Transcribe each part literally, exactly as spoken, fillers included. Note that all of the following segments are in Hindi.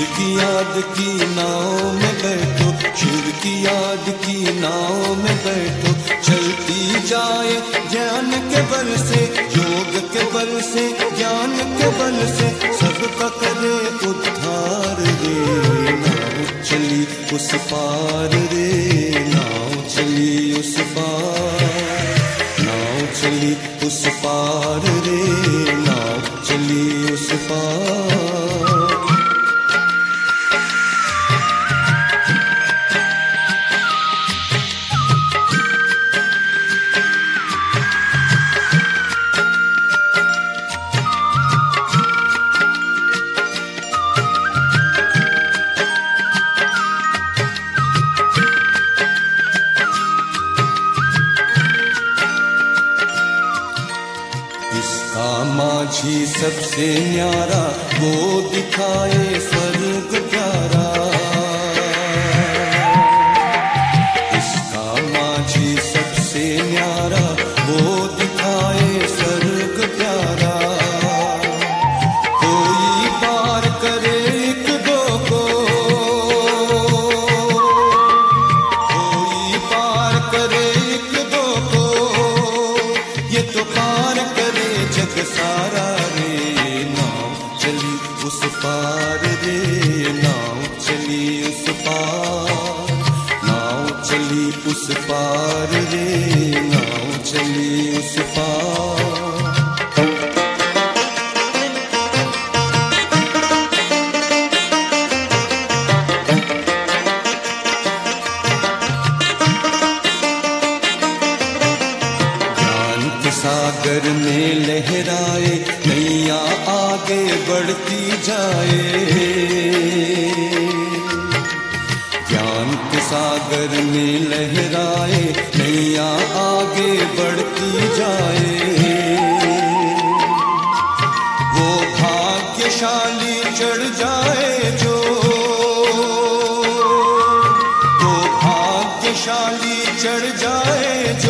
की याद की नाव में बैठो, शिव की याद की नाव में बैठो, चलती जाए ज्ञान के बल से, योग के बल से, ज्ञान के बल से, सबका करे उद्धार रे। नाव चली उस पार रे, नाव चली उस पार, नाव चली उस पार रे, नाव चली उस पार। माझी सबसे न्यारा वो दिखाए स्वर्ग प्यारा, इसका माझी सबसे न्यारा वो दिखाए स्वर्ग प्यारा। कोई पार करे एक दो को, कोई पार करे एक दो को, ये तो पार करे जग सारा रे। नाव चली उस पार रे, नाव चली उस पार, नाव चली उस पार रे, नाव चली उस पार। सागर में लहराए नैया आगे बढ़ती जाए, ज्ञान के सागर में लहराए नैया आगे बढ़ती जाए। वो भाग्यशाली चढ़ जाए जो, वो भाग्यशाली चढ़ जाए जो,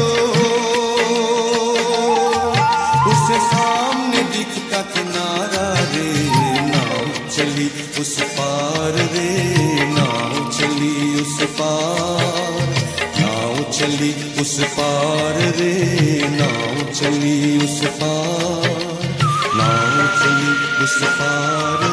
उससे सामने दिखता किनारा रे। नाव चली उस पार रे, नाव चली उस पार, नाव चली उस पार रे, नाव चली उस पार, नाव चली उस पार।